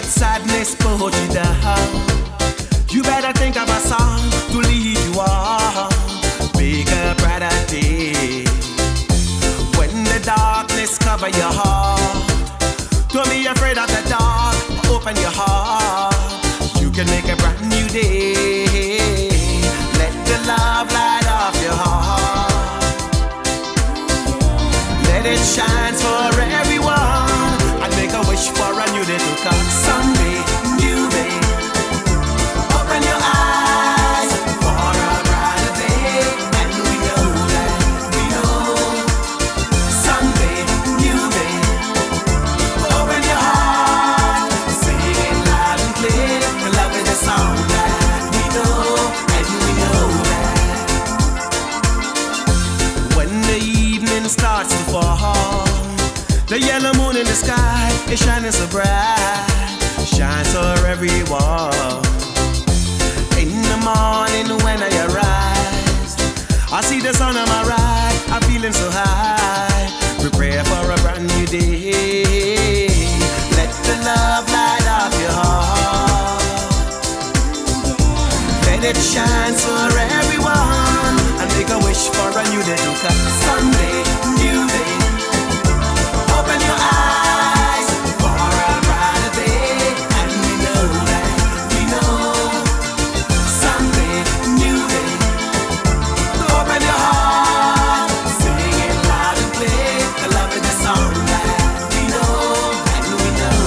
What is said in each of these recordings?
sadness put you down, you better think of a song to lead you on. Make a brighter day. When the darkness cover your heart, don't be afraid of the dark. Open your heart. You can make a brand new day. Let the love light up your heart. Let it shine for everyone, and make a wish for a new day to come. Someday, new day. Open your eyes for a brighter day, and we know that, we know. Someday, new day. Open your heart, sing it loud and clear. Love is a song that we know, and we know that. When the evening starts to fall, the yellow moon in the sky is shining so bright, shines for everyone. In the morning when I arise, I see the sun on my right, I'm feeling so high. Prepare for a brand new day. Let the love light up your heart. Let it shine for everyone, and make a wish for a new day to come. Someday, new day. Open your eyes for a brighter day, and we know that, we know. Someday, new day. Open your heart, sing it loud and clear. The love is the song that we know, and we know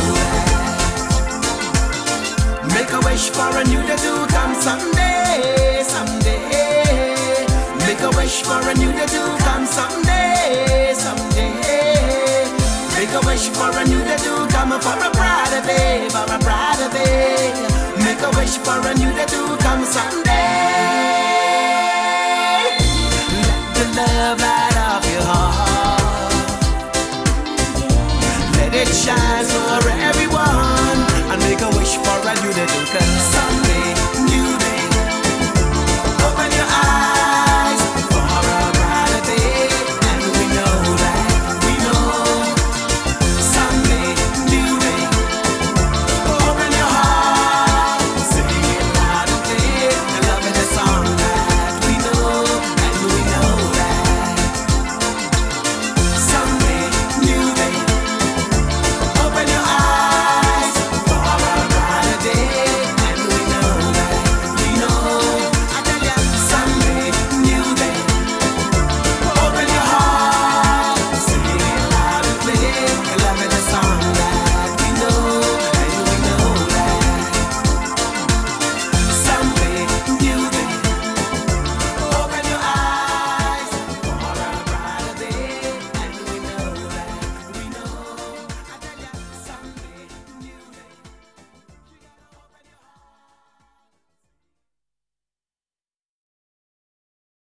that. Make a wish for a new day to come someday, someday. Make a wish for a new day to come someday, someday. Make a wish for a new day to come, for a brighter day, for a brighter day. Make a wish for a new day to come someday. Let the love light up your heart. Let it shine for everyone, and make a wish for a new day to come someday.